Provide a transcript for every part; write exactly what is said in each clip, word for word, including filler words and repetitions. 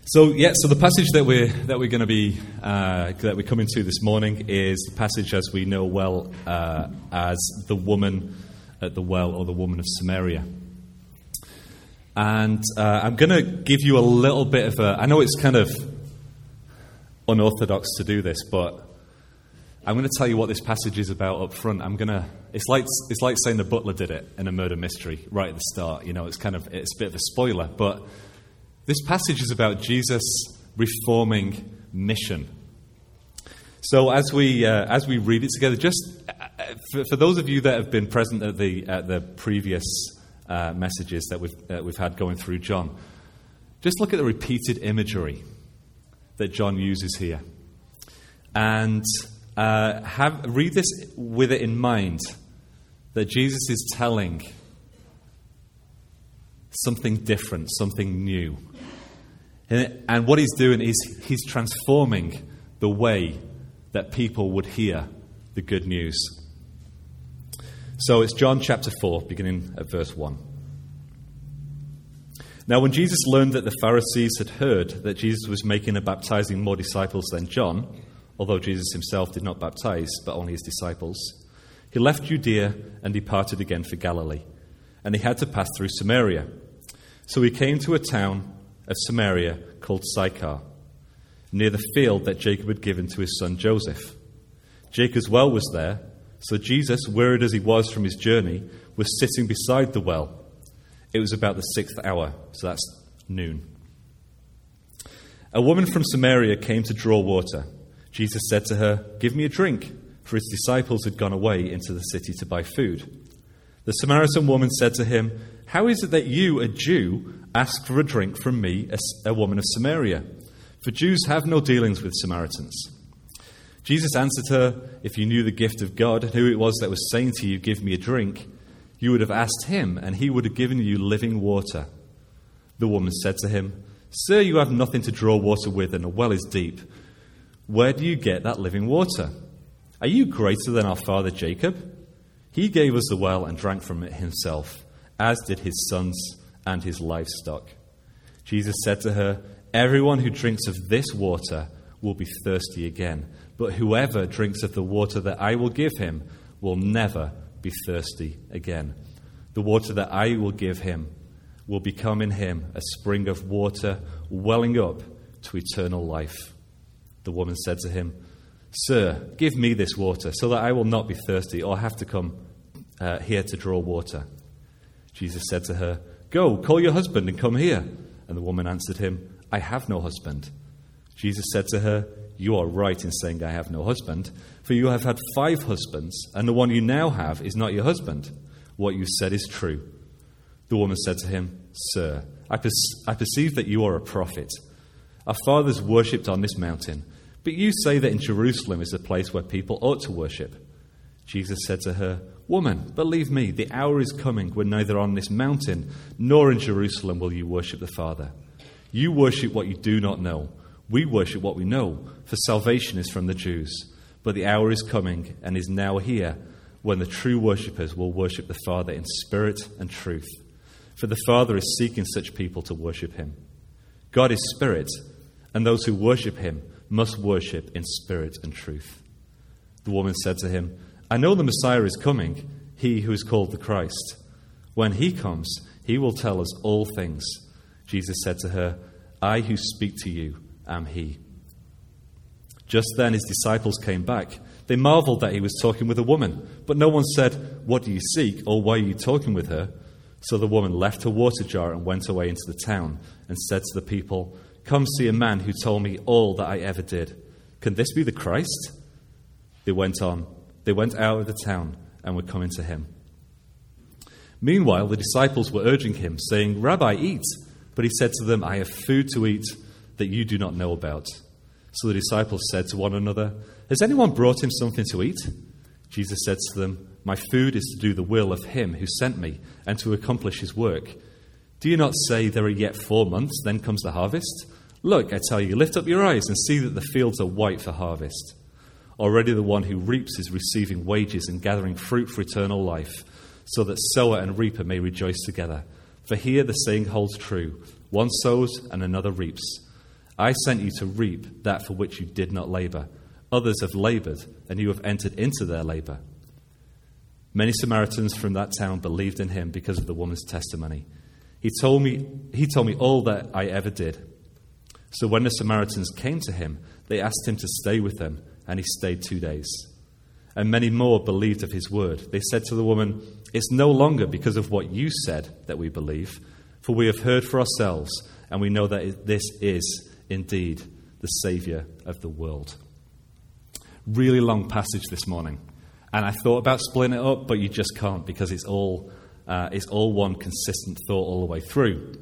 So yeah, so the passage that we're that we're going to be uh, that we're coming to this morning is the passage as we know well uh, as the woman at the well, or the woman of Samaria. And uh, I'm going to give you a little bit of a. I know it's kind of unorthodox to do this, but I'm going to tell you what this passage is about up front. I'm going to. It's like it's like saying the butler did it in a murder mystery right at the start. You know, it's kind of it's a bit of a spoiler, but. This passage is about Jesus' reforming mission. So as we uh, as we read it together, just uh, for, for those of you that have been present at the at the previous uh, messages that we've uh, we've had going through John, just look at the repeated imagery that John uses here, and uh, have read this with it in mind that Jesus is telling something different, something new. And what he's doing is he's transforming the way that people would hear the good news. So it's John chapter four, beginning at verse one. Now when Jesus learned that the Pharisees had heard that Jesus was making and baptizing more disciples than John, although Jesus himself did not baptize, but only his disciples, he left Judea and departed again for Galilee. And he had to pass through Samaria. So he came to a town of Samaria called Sychar, near the field that Jacob had given to his son Joseph. Jacob's well was there, so Jesus, wearied as he was from his journey, was sitting beside the well. It was about the sixth hour, so that's noon. A woman from Samaria came to draw water. Jesus said to her, "Give me a drink," for his disciples had gone away into the city to buy food. The Samaritan woman said to him, "How is it that you, a Jew, ask for a drink from me, a, a woman of Samaria? For Jews have no dealings with Samaritans." Jesus answered her, "If you knew the gift of God and who it was that was saying to you, 'Give me a drink,' you would have asked him, and he would have given you living water." The woman said to him, "Sir, you have nothing to draw water with, and the well is deep. Where do you get that living water? Are you greater than our father Jacob? He gave us the well and drank from it himself, as did his sons and his livestock." Jesus said to her, "Everyone who drinks of this water will be thirsty again, but whoever drinks of the water that I will give him will never be thirsty again. The water that I will give him will become in him a spring of water welling up to eternal life." The woman said to him, "Sir, give me this water so that I will not be thirsty or have to come uh, here to draw water." Jesus said to her, "Go, call your husband and come here." And the woman answered him, "I have no husband." Jesus said to her, "You are right in saying I have no husband, for you have had five husbands, and the one you now have is not your husband. What you said is true." The woman said to him, "Sir, I, per- I perceive that you are a prophet. Our fathers worshipped on this mountain, but you say that in Jerusalem is the place where people ought to worship." Jesus said to her, "Woman, believe me, the hour is coming when neither on this mountain nor in Jerusalem will you worship the Father. You worship what you do not know. We worship what we know, for salvation is from the Jews. But the hour is coming and is now here when the true worshippers will worship the Father in spirit and truth. For the Father is seeking such people to worship him. God is spirit, and those who worship him must worship in spirit and truth." The woman said to him, "I know the Messiah is coming, he who is called the Christ. When he comes, he will tell us all things." Jesus said to her, "I who speak to you am he." Just then his disciples came back. They marveled that he was talking with a woman, but no one said, "What do you seek?" or "Why are you talking with her?" So the woman left her water jar and went away into the town and said to the people, "Come see a man who told me all that I ever did. Can this be the Christ?" They went on. They went out of the town and were coming to him. Meanwhile, the disciples were urging him, saying, "Rabbi, eat." But he said to them, "I have food to eat that you do not know about." So the disciples said to one another, "Has anyone brought him something to eat?" Jesus said to them, "My food is to do the will of him who sent me and to accomplish his work. Do you not say there are yet four months, then comes the harvest? Look, I tell you, lift up your eyes and see that the fields are white for harvest. Already the one who reaps is receiving wages and gathering fruit for eternal life, so that sower and reaper may rejoice together. For here the saying holds true, one sows and another reaps. I sent you to reap that for which you did not labor. Others have labored, and you have entered into their labor." Many Samaritans from that town believed in him because of the woman's testimony. He told me, he told me all that I ever did. So when the Samaritans came to him, they asked him to stay with them, and he stayed two days. And many more believed of his word. They said to the woman, "It's no longer because of what you said that we believe, for we have heard for ourselves, and we know that this is indeed the Saviour of the world." Really long passage this morning. And I thought about splitting it up, but you just can't because it's all uh, it's all one consistent thought all the way through.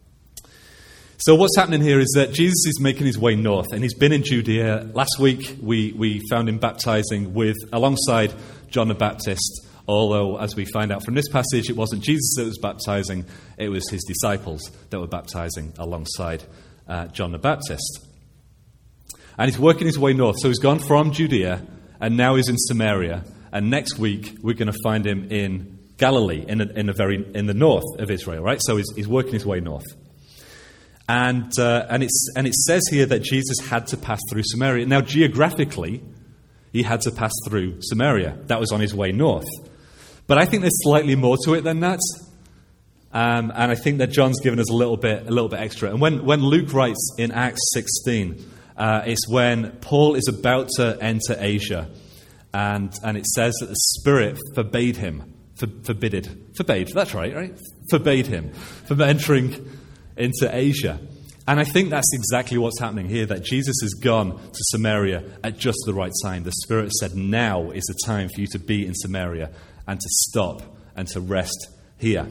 So what's happening here is that Jesus is making his way north, and he's been in Judea. Last week we, we found him baptizing with alongside John the Baptist, although as we find out from this passage, it wasn't Jesus that was baptizing, it was his disciples that were baptizing alongside uh, John the Baptist. And he's working his way north, so he's gone from Judea, and now he's in Samaria. And next week, we're going to find him in Galilee, in, a, in, a very, in the north of Israel, right? So he's, he's working his way north. And, uh, and, it's, and it says here that Jesus had to pass through Samaria. Now, geographically, he had to pass through Samaria. That was on his way north. But I think there's slightly more to it than that. Um, and I think that John's given us a little bit, a little bit extra. And when, when Luke writes in Acts sixteen, uh, it's when Paul is about to enter Asia. And, and it says that the Spirit forbade him, for, forbidded, forbade, that's right, right? Forbade him from entering into Asia. And I think that's exactly what's happening here, that Jesus has gone to Samaria at just the right time. The Spirit said, now is the time for you to be in Samaria and to stop and to rest here.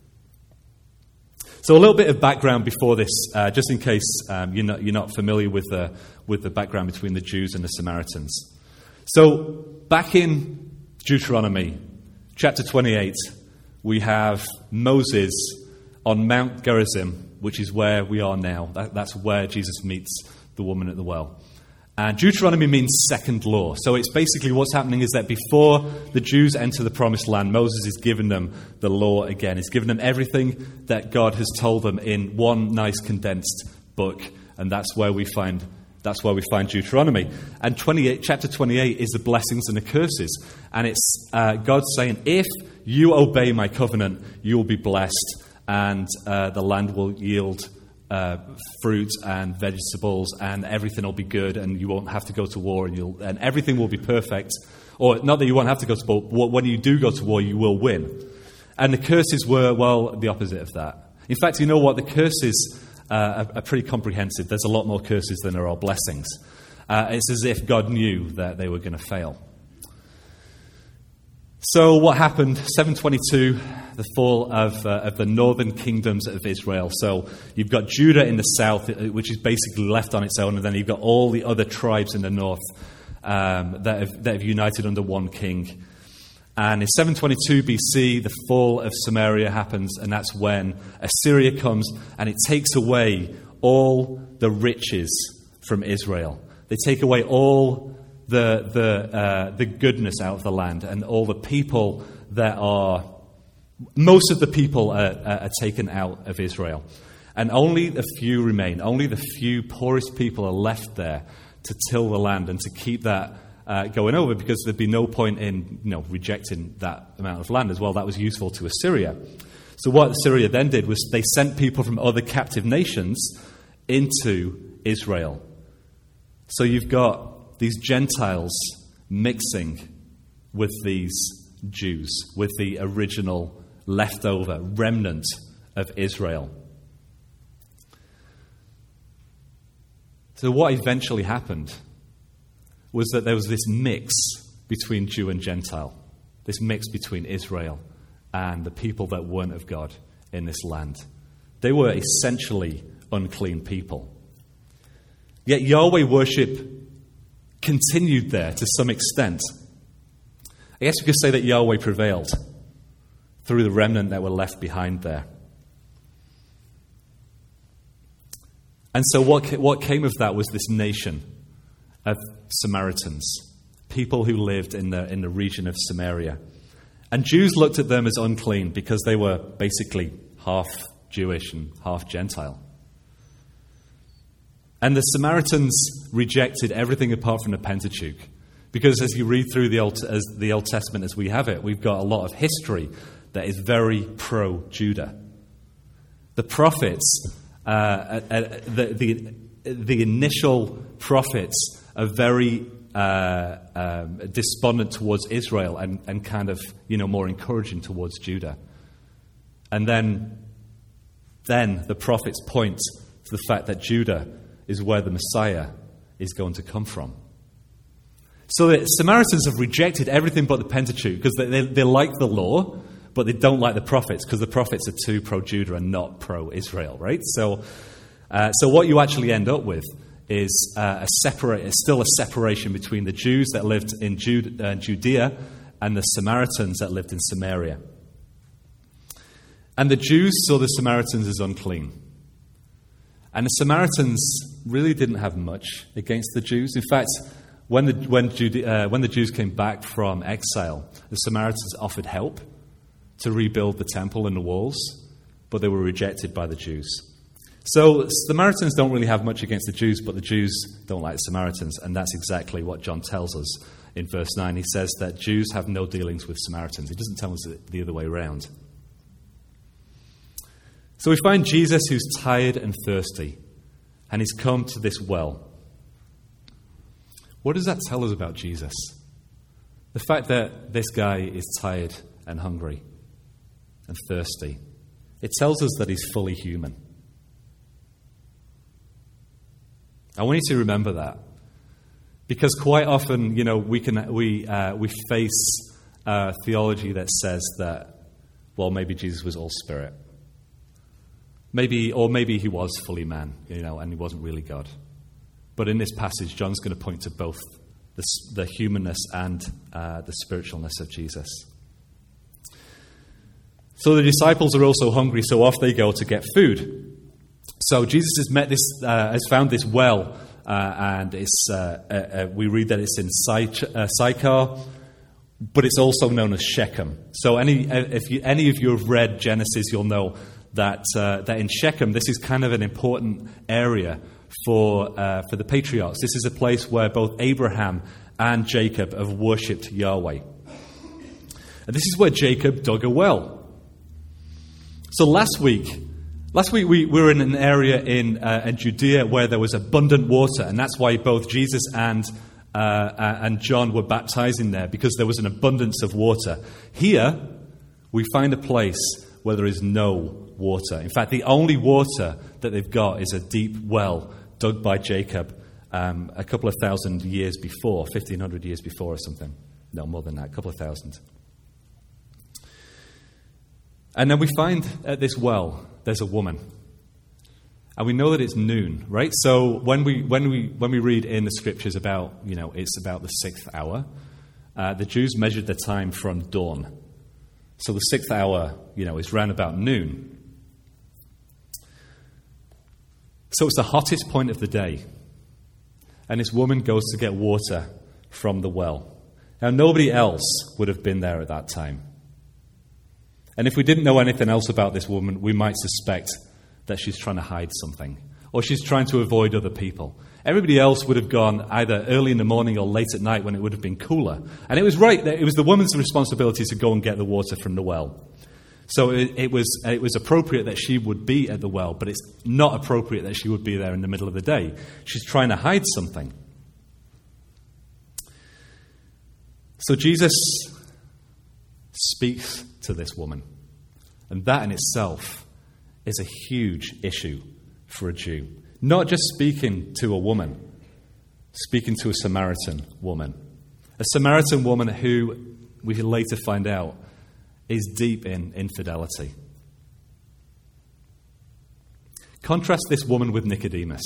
So a little bit of background before this, uh, just in case um, you're not, you're not familiar with the, with the background between the Jews and the Samaritans. So back in Deuteronomy chapter twenty-eight, we have Moses on Mount Gerizim, which is where we are now. That, that's where Jesus meets the woman at the well. And Deuteronomy means second law. So it's basically what's happening is that before the Jews enter the promised land, Moses is giving them the law again. He's given them everything that God has told them in one nice condensed book. And that's where we find that's where we find Deuteronomy. And twenty-eight, chapter twenty-eight is the blessings and the curses. And it's uh, God saying, if you obey my covenant, you will be blessed. And uh, the land will yield uh, fruit and vegetables, and everything will be good, and you won't have to go to war, and, you'll, and everything will be perfect. Or not that you won't have to go to war, but when you do go to war, you will win. And the curses were, well, the opposite of that. In fact, you know what? The curses uh, are, are pretty comprehensive. There's a lot more curses than there are blessings. Uh, it's as if God knew that they were going to fail. So what happened? seven twenty-two, the fall of, uh, of the northern kingdoms of Israel. So you've got Judah in the south, which is basically left on its own, and then you've got all the other tribes in the north um, that, have, that have united under one king. And in seven twenty-two B C, the fall of Samaria happens, and that's when Assyria comes and it takes away all the riches from Israel. They take away all the the uh, the goodness out of the land, and all the people that are, most of the people are, are taken out of Israel. And only a few remain. Only the few poorest people are left there to till the land and to keep that uh, going over, because there'd be no point in you know rejecting that amount of land as well. That was useful to Assyria. So what Assyria then did was they sent people from other captive nations into Israel. So you've got these Gentiles mixing with these Jews, with the original leftover remnant of Israel. So what eventually happened was that there was this mix between Jew and Gentile, this mix between Israel and the people that weren't of God in this land. They were essentially unclean people. Yet Yahweh worship continued there to some extent. I guess we could say that Yahweh prevailed through the remnant that were left behind there. And so what, what came of that was this nation of Samaritans, people who lived in the, in the region of Samaria. And Jews looked at them as unclean because they were basically half Jewish and half Gentile. And the Samaritans rejected everything apart from the Pentateuch. Because as you read through the Old, as the Old Testament as we have it, we've got a lot of history that is very pro-Judah. The prophets, uh, uh, the, the, the initial prophets are very uh, um, despondent towards Israel and, and kind of, you know, more encouraging towards Judah. And then, then the prophets point to the fact that Judah is where the Messiah is going to come from. So the Samaritans have rejected everything but the Pentateuch because they, they, they like the law, but they don't like the prophets because the prophets are too pro-Judah and not pro-Israel, right? So, uh, so what you actually end up with is uh, a separate, it's still a separation between the Jews that lived in Jude, uh, Judea and the Samaritans that lived in Samaria. And the Jews saw the Samaritans as unclean. And the Samaritans really didn't have much against the Jews. In fact, when the, when, Jude, uh, when the Jews came back from exile, the Samaritans offered help to rebuild the temple and the walls, but they were rejected by the Jews. So Samaritans don't really have much against the Jews, but the Jews don't like the Samaritans, and that's exactly what John tells us in verse nine. He says that Jews have no dealings with Samaritans. He doesn't tell us the other way around. So we find Jesus who's tired and thirsty, and he's come to this well. What does that tell us about Jesus? The fact that this guy is tired and hungry and thirsty. It tells us that he's fully human. I want you to remember that. Because quite often, you know, we can we uh, we face uh, theology that says that, well, maybe Jesus was all spirit. Maybe, or maybe he was fully man, you know, and he wasn't really God. But in this passage, John's going to point to both the, the humanness and uh, the spiritualness of Jesus. So the disciples are also hungry, so off they go to get food. So Jesus has met this, uh, has found this well, uh, and it's uh, uh, uh, we read that it's in Sy- uh, Sychar, but it's also known as Shechem. So any if you, any of you have read Genesis, you'll know that uh, that in Shechem, this is kind of an important area for uh, for the patriarchs. This is a place where both Abraham and Jacob have worshipped Yahweh. And this is where Jacob dug a well. So last week, last week we, we were in an area in, uh, in Judea where there was abundant water, and that's why both Jesus and uh, and John were baptizing there, because there was an abundance of water. Here, we find a place where there is no water. In fact, the only water that they've got is a deep well dug by Jacob um, a couple of thousand years before, fifteen hundred years before or something. No, more than that, a couple of thousand. And then we find at this well, there's a woman. And we know that it's noon, right? So when we when we when we read in the scriptures about, you know, it's about the sixth hour, uh, the Jews measured the time from dawn. So the sixth hour, you know, is round about noon. So it's the hottest point of the day. And this woman goes to get water from the well. Now, nobody else would have been there at that time. And if we didn't know anything else about this woman, we might suspect that she's trying to hide something, or she's trying to avoid other people. Everybody else would have gone either early in the morning or late at night when it would have been cooler. And it was right, it was the woman's responsibility to go and get the water from the well. So it, it was it was appropriate that she would be at the well, but it's not appropriate that she would be there in the middle of the day. She's trying to hide something. So Jesus speaks to this woman. And that in itself is a huge issue for a Jew. Not just speaking to a woman, speaking to a Samaritan woman. A Samaritan woman who, we later find out, is deep in infidelity. Contrast this woman with Nicodemus.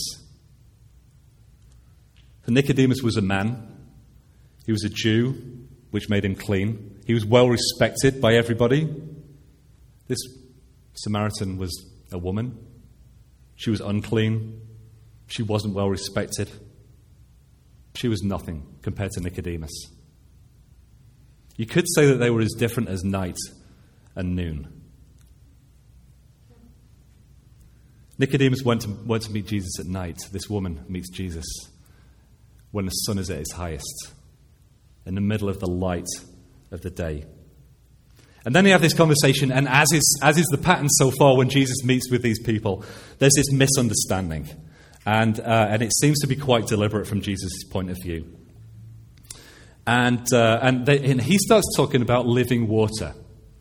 For Nicodemus was a man. He was a Jew, which made him clean. He was well respected by everybody. This Samaritan was a woman. She was unclean. She wasn't well respected. She was nothing compared to Nicodemus. You could say that they were as different as night and noon. Nicodemus went to, went to meet Jesus at night. This woman meets Jesus when the sun is at its highest, in the middle of the light of the day. And then they have this conversation, and as is, as is the pattern so far when Jesus meets with these people, there's this misunderstanding. And, uh, and it seems to be quite deliberate from Jesus' point of view. And, uh, and, they, and he starts talking about living water.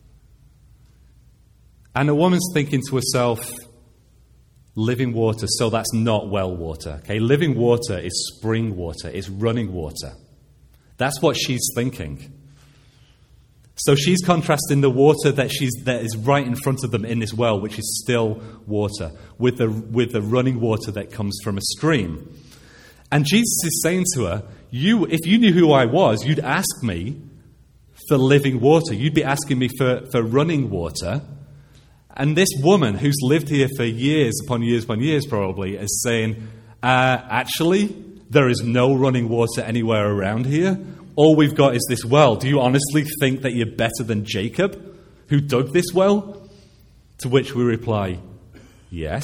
And the woman's thinking to herself, living water, so that's not well water. Okay, living water is spring water, is running water. That's what she's thinking. So she's contrasting the water that she's that is right in front of them in this well, which is still water, with the with the running water that comes from a stream. And Jesus is saying to her, "You, if you knew who I was, you'd ask me for living water. You'd be asking me for, for running water." And this woman, who's lived here for years upon years upon years probably, is saying, uh, actually, there is no running water anywhere around here. All we've got is this well. Do you honestly think that you're better than Jacob, who dug this well? To which we reply, yes.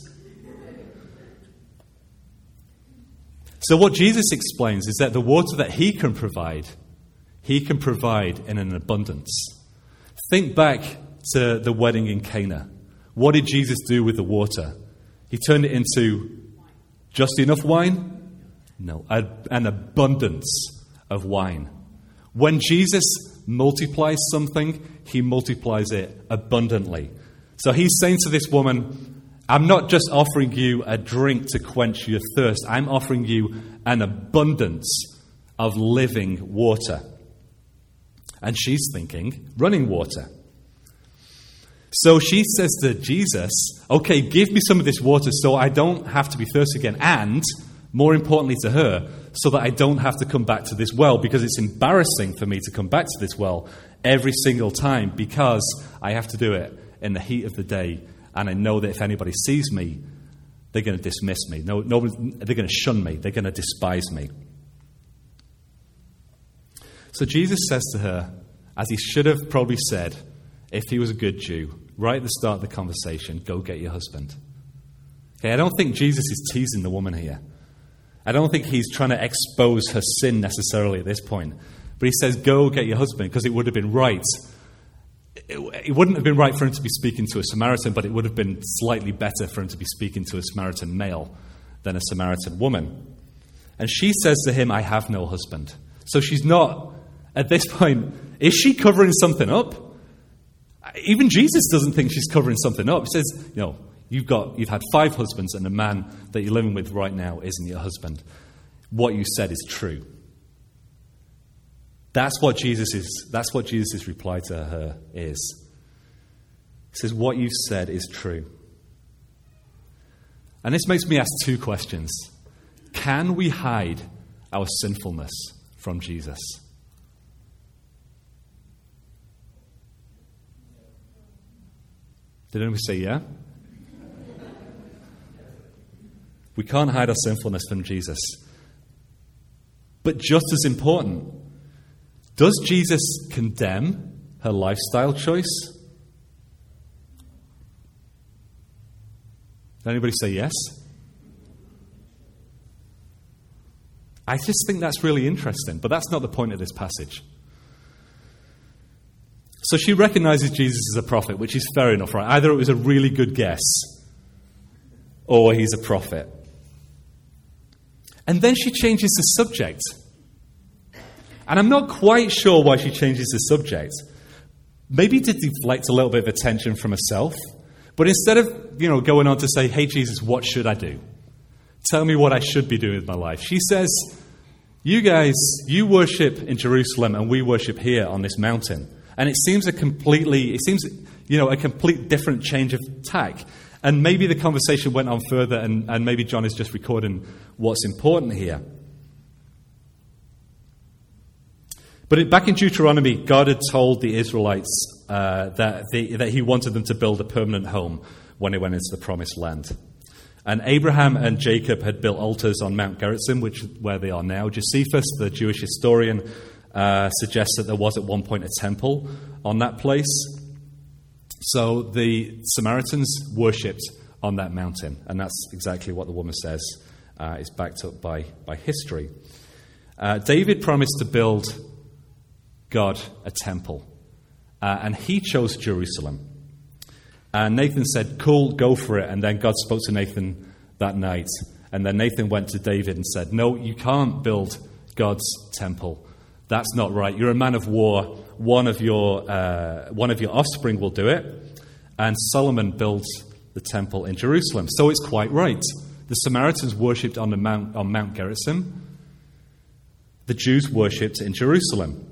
So what Jesus explains is that the water that he can provide, he can provide in an abundance. Think back to the wedding in Cana. What did Jesus do with the water? He turned it into just enough wine? No, a, an abundance of wine. When Jesus multiplies something, he multiplies it abundantly. So he's saying to this woman, I'm not just offering you a drink to quench your thirst. I'm offering you an abundance of living water. And she's thinking, running water. So she says to Jesus, okay, give me some of this water so I don't have to be thirsty again. And, more importantly to her, so that I don't have to come back to this well, because it's embarrassing for me to come back to this well every single time, because I have to do it in the heat of the day. And I know that if anybody sees me, they're going to dismiss me. No, no, they're going to shun me. They're going to despise me. So Jesus says to her, as he should have probably said, if he was a good Jew, right at the start of the conversation, go get your husband. Okay, I don't think Jesus is teasing the woman here. I don't think he's trying to expose her sin necessarily at this point. But he says, go get your husband, because it would have been right. It, it wouldn't have been right for him to be speaking to a Samaritan, but it would have been slightly better for him to be speaking to a Samaritan male than a Samaritan woman. And she says to him, I have no husband. So she's not, at this point, is she covering something up? Even Jesus doesn't think she's covering something up. He says, you know, you've got, you've had five husbands, and the man that you're living with right now isn't your husband. What you said is true. That's what Jesus is. That's what Jesus' reply to her is. He says, what you said is true. And this makes me ask two questions. Can we hide our sinfulness from Jesus? Did anybody say yeah? We can't hide our sinfulness from Jesus. But just as important, does Jesus condemn her lifestyle choice? Did anybody say yes? I just think that's really interesting, but that's not the point of this passage. So she recognizes Jesus as a prophet, which is fair enough, right? Either it was a really good guess, or he's a prophet. And then she changes the subject. And I'm not quite sure why she changes the subject. Maybe to deflect a little bit of attention from herself. But instead of, you know, going on to say, hey, Jesus, what should I do? Tell me what I should be doing with my life. She says, you guys, you worship in Jerusalem and we worship here on this mountain. And it seems a completely, it seems, you know, a complete different change of tack. And maybe the conversation went on further, and, and maybe John is just recording what's important here. But it, back in Deuteronomy, God had told the Israelites uh, that, they, that he wanted them to build a permanent home when they went into the promised land. And Abraham and Jacob had built altars on Mount Gerizim, which is where they are now. Josephus, the Jewish historian, uh, suggests that there was at one point a temple on that place. So the Samaritans worshipped on that mountain. And that's exactly what the woman says uh, is backed up by, by history. Uh, David promised to build God a temple, uh, and he chose Jerusalem. And Nathan said, cool, go for it. And then God spoke to Nathan that night. And then Nathan went to David and said, no, you can't build God's temple. That's not right. You're a man of war. One of your uh, one of your offspring will do it. And Solomon builds the temple in Jerusalem. So it's quite right. The Samaritans worshipped on the Mount on Mount Gerizim. The Jews worshipped in Jerusalem.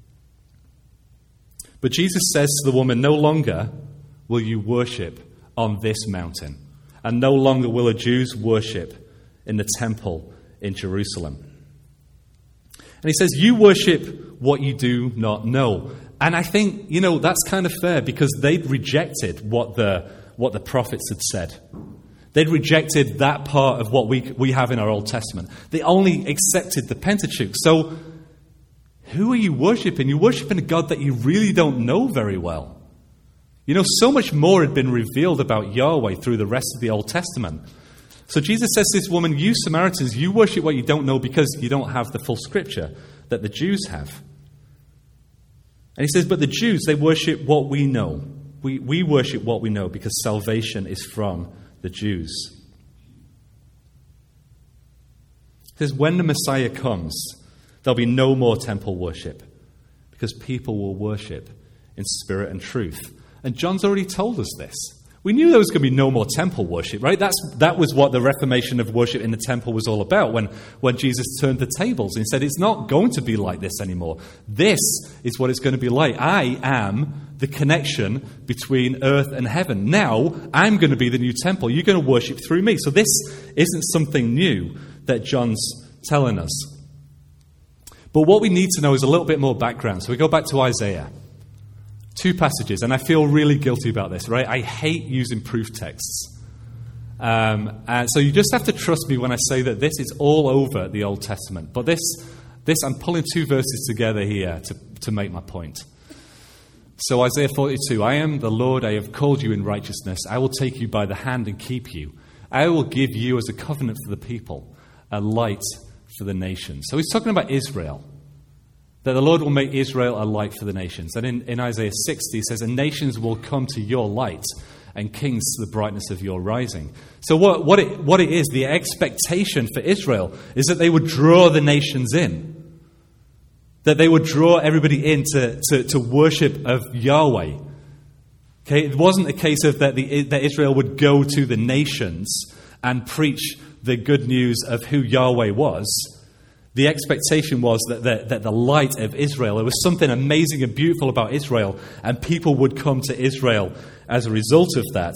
But Jesus says to the woman, no longer will you worship on this mountain, and no longer will the Jews worship in the temple in Jerusalem. And he says, you worship what you do not know. And I think, you know, that's kind of fair, because they'd rejected what the what the prophets had said. They'd rejected that part of what we we have in our Old Testament. They only accepted the Pentateuch. So who are you worshipping? You're worshipping a God that you really don't know very well. You know, so much more had been revealed about Yahweh through the rest of the Old Testament. So Jesus says to this woman, you Samaritans, you worship what you don't know because you don't have the full scripture that the Jews have. And he says, but the Jews, they worship what we know. We, we worship what we know because salvation is from the Jews. He says, when the Messiah comes, there'll be no more temple worship because people will worship in spirit and truth. And John's already told us this. We knew there was going to be no more temple worship, right? That's, that was what the reformation of worship in the temple was all about when, when Jesus turned the tables and he said, it's not going to be like this anymore. This is what it's going to be like. I am the connection between earth and heaven. Now, I'm going to be the new temple. You're going to worship through me. So this isn't something new that John's telling us. But what we need to know is a little bit more background. So we go back to Isaiah. Two passages, and I feel really guilty about this, right? I hate using proof texts. Um, and so you just have to trust me when I say that this is all over the Old Testament. But this, this I'm pulling two verses together here to, to make my point. So Isaiah forty-two, I am the Lord, I have called you in righteousness. I will take you by the hand and keep you. I will give you as a covenant for the people, a light for the nations. So he's talking about Israel. That the Lord will make Israel a light for the nations. And in, in Isaiah sixty, he says, and nations will come to your light, and kings to the brightness of your rising. So what, what, it, what it is, the expectation for Israel is that they would draw the nations in. That they would draw everybody in to, to, to worship of Yahweh. Okay, it wasn't a case of that, the, that Israel would go to the nations and preach the good news of who Yahweh was. The expectation was that the, that the light of Israel, there was something amazing and beautiful about Israel, and people would come to Israel as a result of that.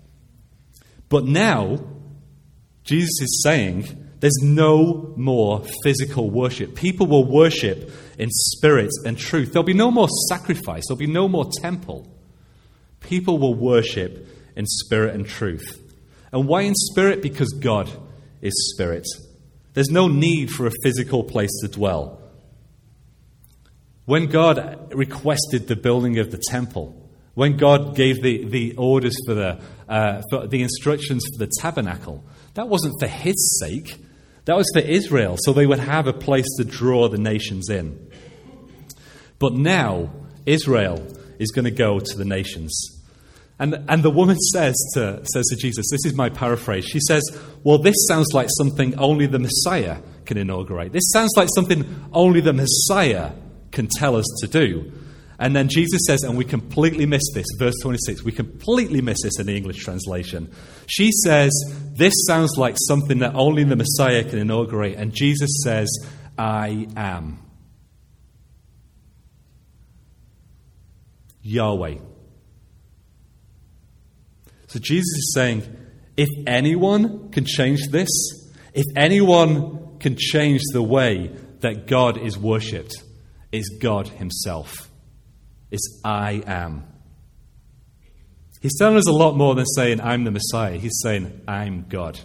But now, Jesus is saying there's no more physical worship. People will worship in spirit and truth. There'll be no more sacrifice. There'll be no more temple. People will worship in spirit and truth. And why in spirit? Because God is spirit. There's no need for a physical place to dwell. When God requested the building of the temple, when God gave the, the orders for the, uh, for the instructions for the tabernacle, that wasn't for his sake. That was for Israel, so they would have a place to draw the nations in. But now, Israel is going to go to the nations. And, and the woman says to, says to Jesus, this is my paraphrase, she says, well, this sounds like something only the Messiah can inaugurate. This sounds like something only the Messiah can tell us to do. And then Jesus says, and we completely miss this, verse twenty-six, we completely miss this in the English translation. She says, this sounds like something that only the Messiah can inaugurate. And Jesus says, I am. Yahweh. So Jesus is saying, if anyone can change this, if anyone can change the way that God is worshipped, it's God himself. It's I am. He's telling us a lot more than saying, I'm the Messiah. He's saying, I'm God.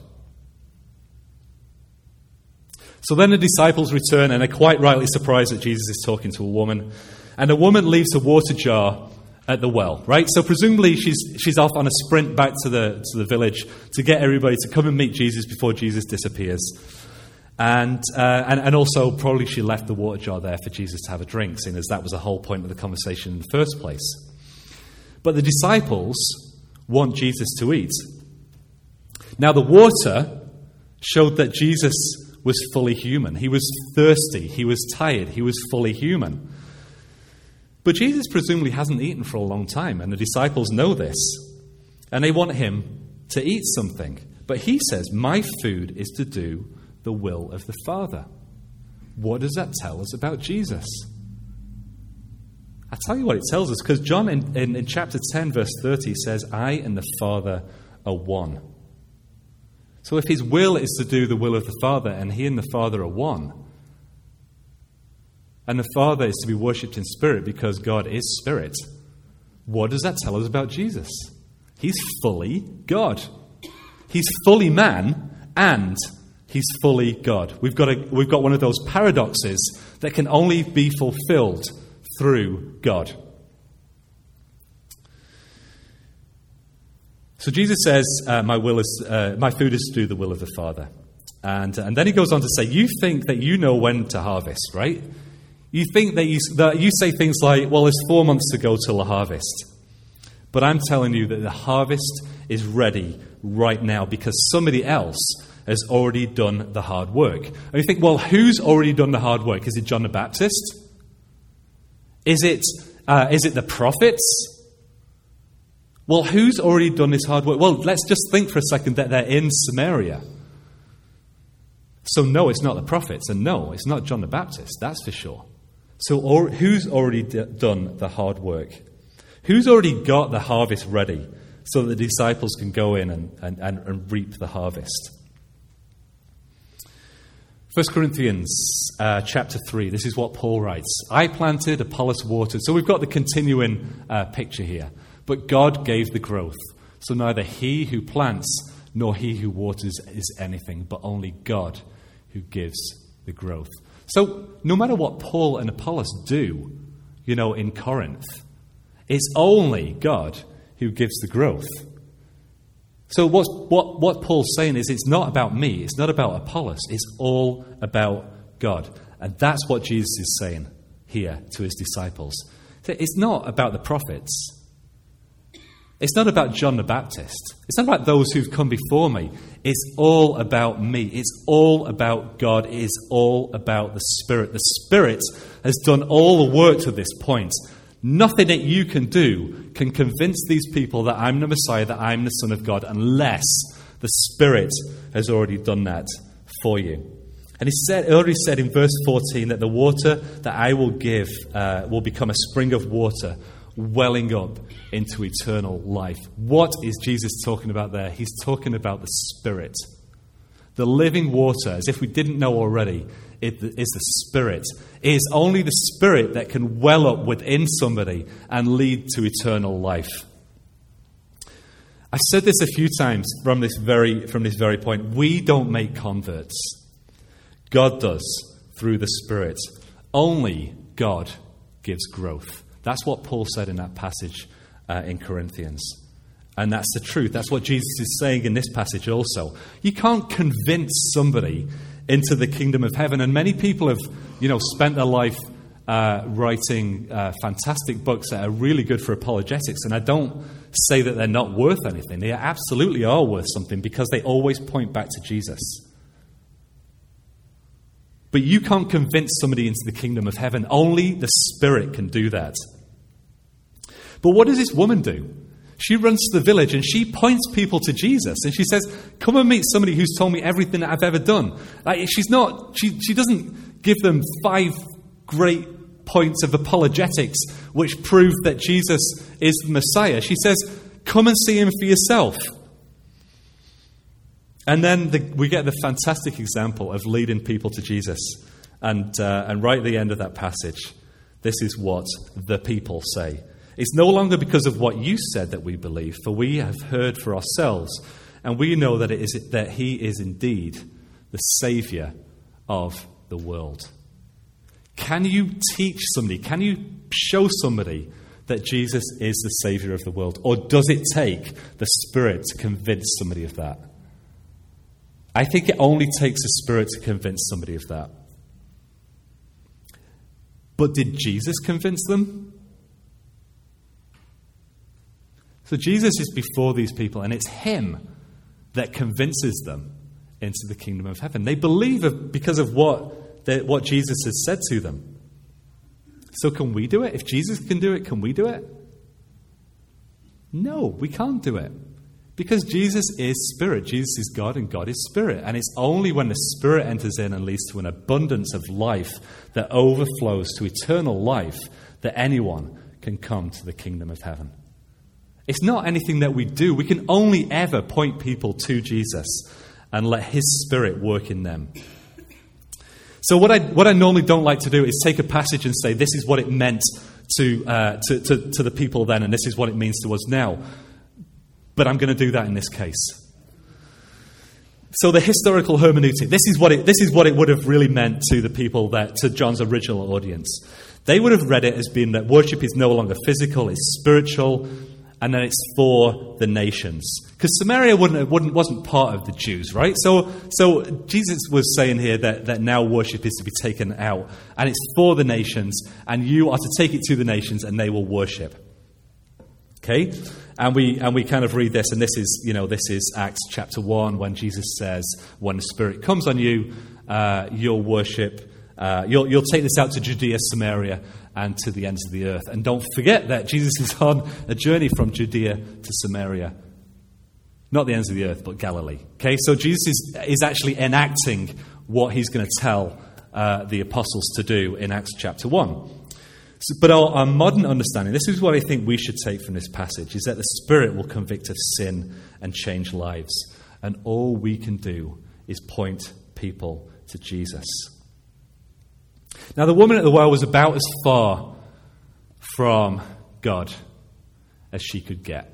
So then the disciples return and are quite rightly surprised that Jesus is talking to a woman. And a woman leaves a water jar at the well, right? So presumably she's she's off on a sprint back to the to the village to get everybody to come and meet Jesus before Jesus disappears. And, uh, and and also probably she left the water jar there for Jesus to have a drink, seeing as that was the whole point of the conversation in the first place. But the disciples want Jesus to eat. Now the water showed that Jesus was fully human. He was thirsty, he was tired, he was fully human. But Jesus presumably hasn't eaten for a long time, and the disciples know this. And they want him to eat something. But he says, my food is to do the will of the Father. What does that tell us about Jesus? I'll tell you what it tells us, because John in, in, in chapter ten, verse thirty says, I and the Father are one. So if his will is to do the will of the Father, and he and the Father are one, and the Father is to be worshipped in spirit because God is spirit, what does that tell us about Jesus? He's fully God. He's fully man, and he's fully God. We've got a, we've got one of those paradoxes that can only be fulfilled through God. So Jesus says, uh, "My will is, uh, my food is to do the will of the Father," and and then he goes on to say, "You think that you know when to harvest, right? You think that you that you say things like, well, there's four months to go till the harvest, but I'm telling you that the harvest is ready right now because somebody else has already done the hard work." And you think, well, who's already done the hard work? Is it John the Baptist? Is it uh, is it the prophets? Well, who's already done this hard work? Well, let's just think for a second that they're in Samaria. So no, it's not the prophets, and no, it's not John the Baptist, that's for sure. So or, who's already d- done the hard work? Who's already got the harvest ready so that the disciples can go in and, and, and, and reap the harvest? First Corinthians uh, chapter three, this is what Paul writes. I planted, Apollos watered. So we've got the continuing uh, picture here. But God gave the growth. So neither he who plants nor he who waters is anything, but only God who gives the growth. So no matter what Paul and Apollos do, you know, in Corinth, it's only God who gives the growth. So what's, what, what Paul's saying is it's not about me, it's not about Apollos, it's all about God. And that's what Jesus is saying here to his disciples. It's not about the prophets. It's not about John the Baptist. It's not about those who've come before me. It's all about me. It's all about God. It is all about the Spirit. The Spirit has done all the work to this point. Nothing that you can do can convince these people that I'm the Messiah, that I'm the Son of God, unless the Spirit has already done that for you. And he said, already said in verse fourteen that the water that I will give uh, will become a spring of water welling up into eternal life. What is Jesus talking about there? He's talking about the Spirit. The living water, as if we didn't know already, it is the Spirit. It is only the Spirit that can well up within somebody and lead to eternal life. I've said this a few times from this very, from this very point. We don't make converts. God does through the Spirit. Only God gives growth. That's what Paul said in that passage uh, in Corinthians. And that's the truth. That's what Jesus is saying in this passage also. You can't convince somebody into the kingdom of heaven. And many people have, you know, spent their life uh, writing uh, fantastic books that are really good for apologetics. And I don't say that they're not worth anything. They absolutely are worth something because they always point back to Jesus. But you can't convince somebody into the kingdom of heaven. Only the Spirit can do that. But what does this woman do? She runs to the village and she points people to Jesus. And she says, come and meet somebody who's told me everything that I've ever done. Like, she's not, she, she doesn't give them five great points of apologetics which prove that Jesus is the Messiah. She says, come and see him for yourself. And then the, we get the fantastic example of leading people to Jesus. And, uh, and right at the end of that passage, this is what the people say. It's no longer because of what you said that we believe, for we have heard for ourselves, and we know that it is that he is indeed the Saviour of the world. Can you teach somebody, can you show somebody that Jesus is the Savior of the world? Or does it take the Spirit to convince somebody of that? I think it only takes the Spirit to convince somebody of that. But did Jesus convince them? So Jesus is before these people, and it's him that convinces them into the kingdom of heaven. They believe of, because of what, the, what Jesus has said to them. So can we do it? If Jesus can do it, can we do it? No, we can't do it. Because Jesus is Spirit. Jesus is God, and God is Spirit. And it's only when the Spirit enters in and leads to an abundance of life that overflows to eternal life that anyone can come to the kingdom of heaven. It's not anything that we do. We can only ever point people to Jesus and let his Spirit work in them. So what I what I normally don't like to do is take a passage and say, this is what it meant to, uh, to, to, to the people then, and this is what it means to us now. But I'm going to do that in this case. So the historical hermeneutic, this is what it this is what it would have really meant to the people that to John's original audience. They would have read it as being that worship is no longer physical, it's spiritual, and then it's for the nations. Because Samaria wouldn't, wouldn't wasn't part of the Jews, right? So so Jesus was saying here that, that now worship is to be taken out, and it's for the nations, and you are to take it to the nations, and they will worship. Okay? And we and we kind of read this, and this is, you know, this is Acts chapter one, when Jesus says, when the Spirit comes on you, uh, you'll worship, uh, you'll you'll take this out to Judea, Samaria, and to the ends of the earth. And don't forget that Jesus is on a journey from Judea to Samaria. Not the ends of the earth, but Galilee. Okay, so Jesus is, is actually enacting what he's going to tell uh, the apostles to do in Acts chapter one. So, but our, our modern understanding, this is what I think we should take from this passage, is that the Spirit will convict of sin and change lives. And all we can do is point people to Jesus. Now, the woman at the well was about as far from God as she could get.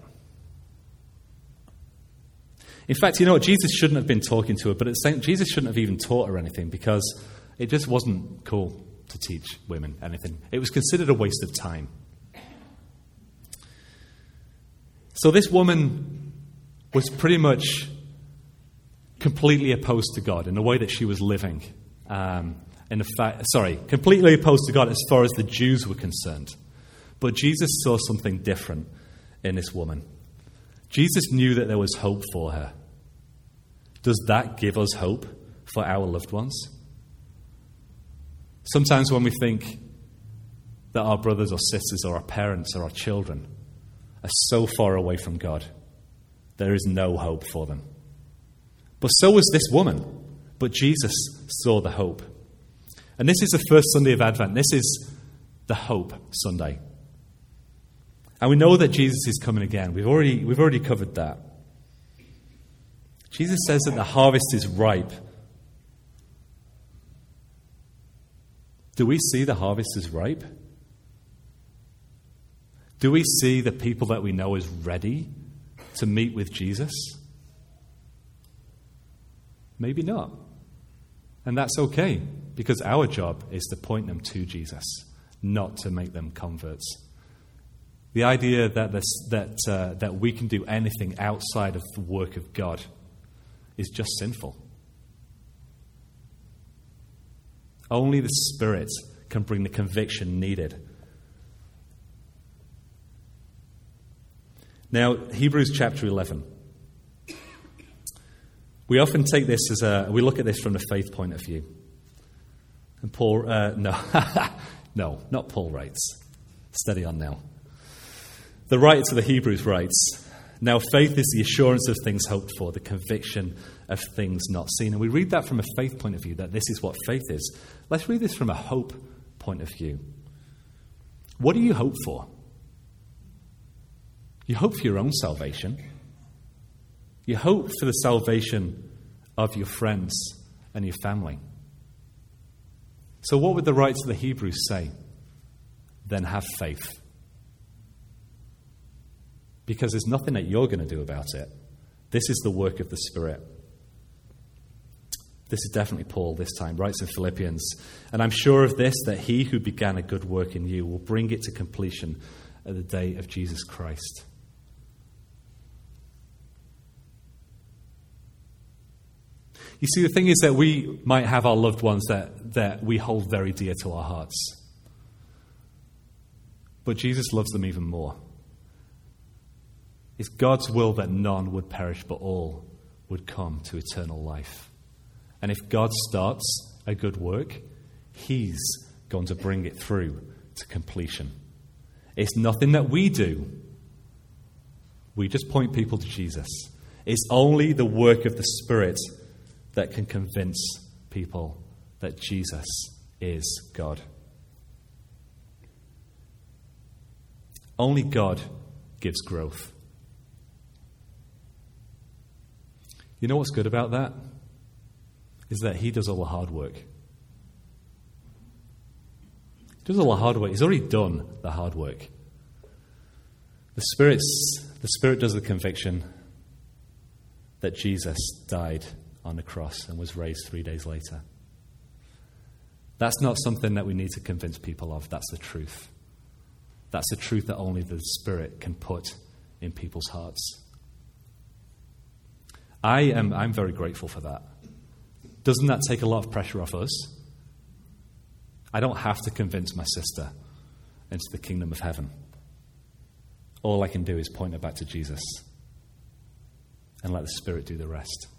In fact, you know what? Jesus shouldn't have been talking to her, but at the same, Jesus shouldn't have even taught her anything, because it just wasn't cool to teach women anything. It was considered a waste of time. So this woman was pretty much completely opposed to God in the way that she was living. Um, in fact, sorry, completely opposed to God as far as the Jews were concerned. But Jesus saw something different in this woman. Jesus knew that there was hope for her. Does that give us hope for our loved ones? Sometimes when we think that our brothers or sisters or our parents or our children are so far away from God, there is no hope for them. But so was this woman. But Jesus saw the hope. And this is the first Sunday of Advent. This is the Hope Sunday. And we know that Jesus is coming again. We've already, we've already covered that. Jesus says that the harvest is ripe. Do we see the harvest as ripe? Do we see the people that we know as ready to meet with Jesus? Maybe not. And that's okay, because our job is to point them to Jesus, not to make them converts. The idea that this, that uh, that we can do anything outside of the work of God is just sinful. Only the Spirit can bring the conviction needed. Now, Hebrews chapter eleven. We often take this as a, we look at this from the faith point of view. And Paul, uh, no, no, not Paul writes. Steady on now. The writer to the Hebrews writes, now faith is the assurance of things hoped for, the conviction of things not seen. And we read that from a faith point of view, that this is what faith is. Let's read this from a hope point of view. What do you hope for? You hope for your own salvation. You hope for the salvation of your friends and your family. So what would the writer to the Hebrews say? Then have faith. Because there's nothing that you're going to do about it. This is the work of the Spirit. This is definitely Paul this time, writes in Philippians. And I'm sure of this, that he who began a good work in you will bring it to completion at the day of Jesus Christ. You see, the thing is that we might have our loved ones that, that we hold very dear to our hearts. But Jesus loves them even more. It's God's will that none would perish, but all would come to eternal life. And if God starts a good work, He's going to bring it through to completion. It's nothing that we do. We just point people to Jesus. It's only the work of the Spirit that can convince people that Jesus is God. Only God gives growth. You know what's good about that? Is that He does all the hard work. He does all the hard work. He's already done the hard work. The Spirit's, the Spirit does the conviction that Jesus died on the cross and was raised three days later. That's not something that we need to convince people of. That's the truth. That's the truth that only the Spirit can put in people's hearts. I am I'm very grateful for that. Doesn't that take a lot of pressure off us? I don't have to convince my sister into the kingdom of heaven. All I can do is point her back to Jesus and let the Spirit do the rest.